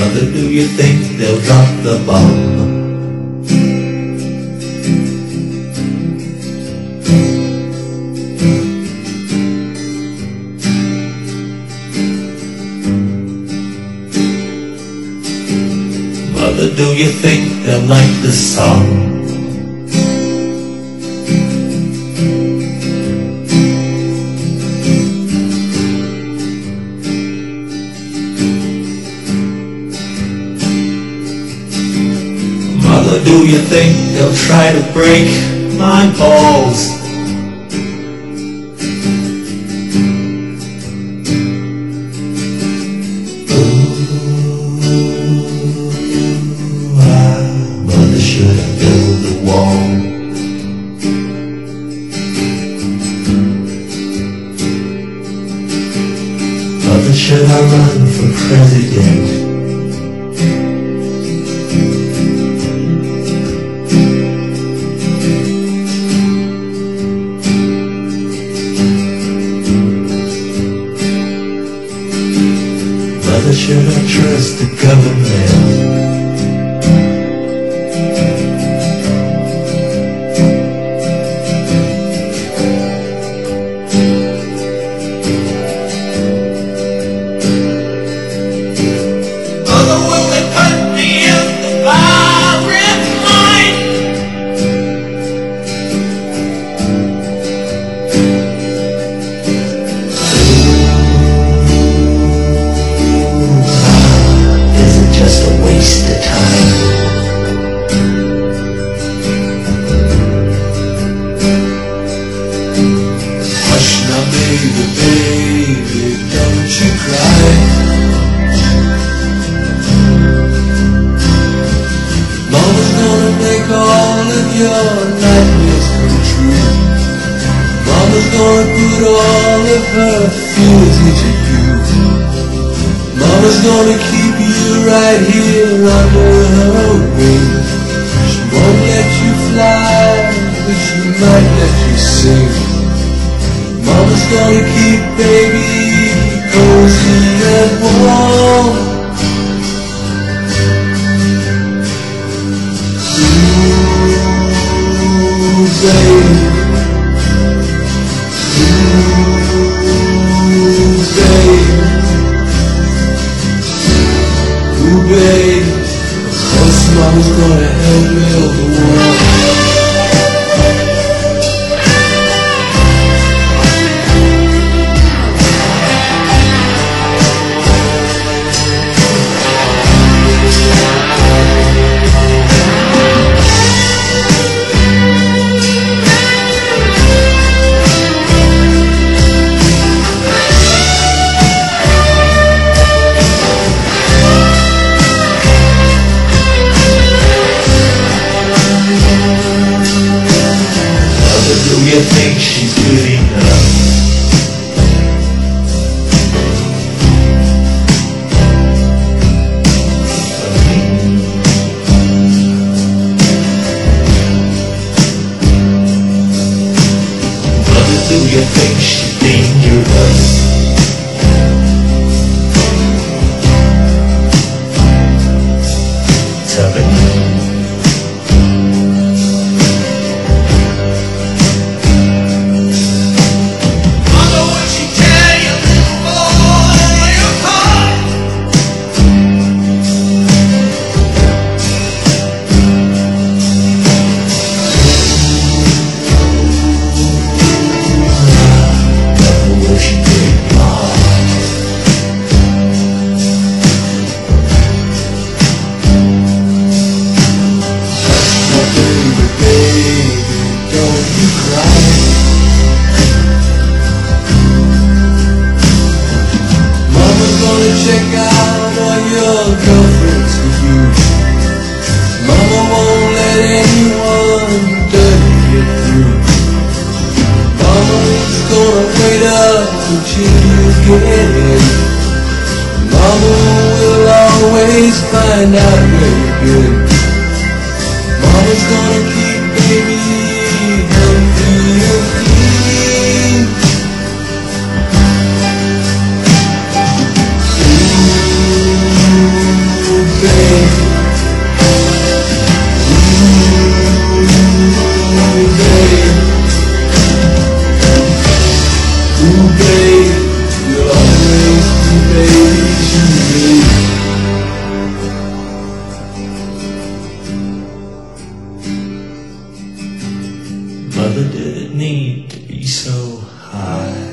Mother, do you think they'll drop the bomb? Mother, do you think they'll like the song? Mother, do you think they'll try to break my balls? Mother, should I build a wall? Mother, should I run for president? Mother, should I trust the government? Mother, will they put me in the firing line? Waste of time. Hush now, baby, baby, don't you cry. Mama's gonna make all of your nightmares come true. Mama's gonna put all of her fears into you. Mama's gonna keep you right here under her wing. She won't let you fly, but she might let you sing. Mama's gonna keep baby cozy and warm. Ooh, baby. Ooh, baby. Ooh, babe, cause mama's gonna help build the wall. Do you think she's good enough? Mother, do you think she's dangerous? Tell me. Check out all your girlfriends for you. Mama won't let anyone dirty you through. Mama's gonna wait up until you get in. Mama will always find out where you've been. Mama's gonna keep baby healthy and clean. Never did it need to be so high.